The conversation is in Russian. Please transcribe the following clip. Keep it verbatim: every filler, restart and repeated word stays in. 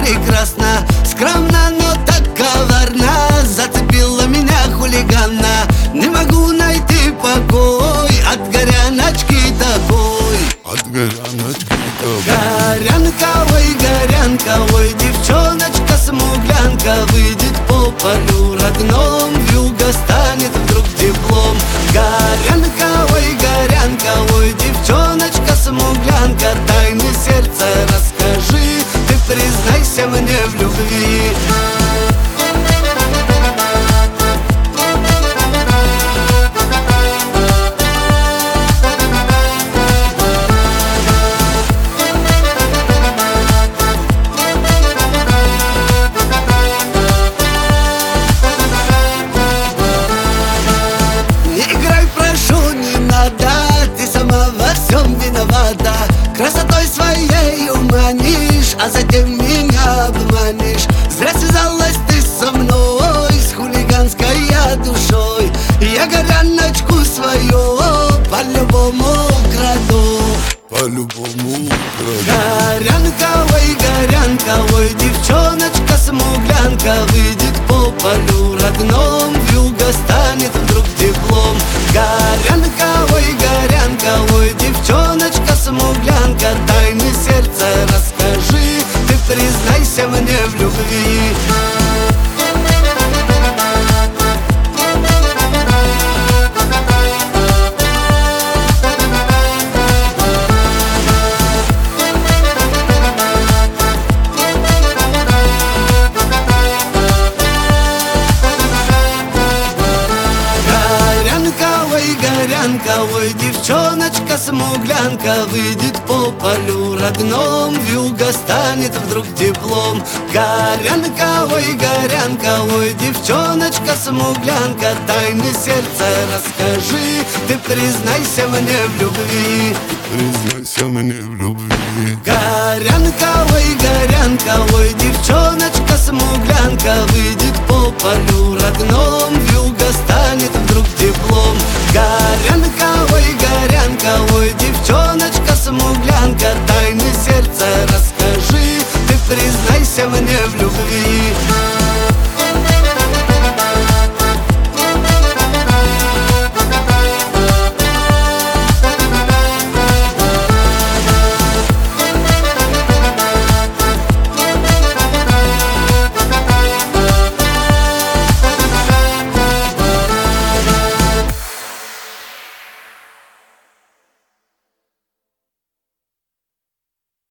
прекрасна, скромна, но так коварна. Зацепила меня хулиганна, не могу найти покой от горяночки такой. От горяночки такой. Горянка, ой, горянка, ой, девчоночка смуглянка выйдет по полю родном, вьюга станет вдруг диплом. Горянка, ой, горянка, ой, девчоночка смуглянка, тайны сердца расскажи, ты признайся мне в любви. Красотой своей уманишь, а затем меня обманешь. Зря связалась ты со мной, с хулиганской я душой. Я горяночку свою по-любому краду. По-любому краду. Горянка, ой, горянка, ой, девчоночка смуглянка выйдет по полю родном, вьюга станет вдруг диплом. Горянка, ой, горянка, ой, девчоночка смуглянка, тайны сердца расскажи, ты признайся мне в любви. Горянка, ой, девчоночка смуглянка выйдет по полю родном, вьюга станет вдруг диплом. Горянка, ой, горянка, ой, девчоночка смуглянка, тайны сердца расскажи, ты признайся мне в любви. Признайся мне в любви. Горянка, ой, горянка, ой, девчоночка смуглянка выйдет по полю родном, вьюга станет вдруг диплом. Горянка, ой, горянка, ой, девчоночка смуглянка, тайны сердца расскажи, ты признайся мне в любви.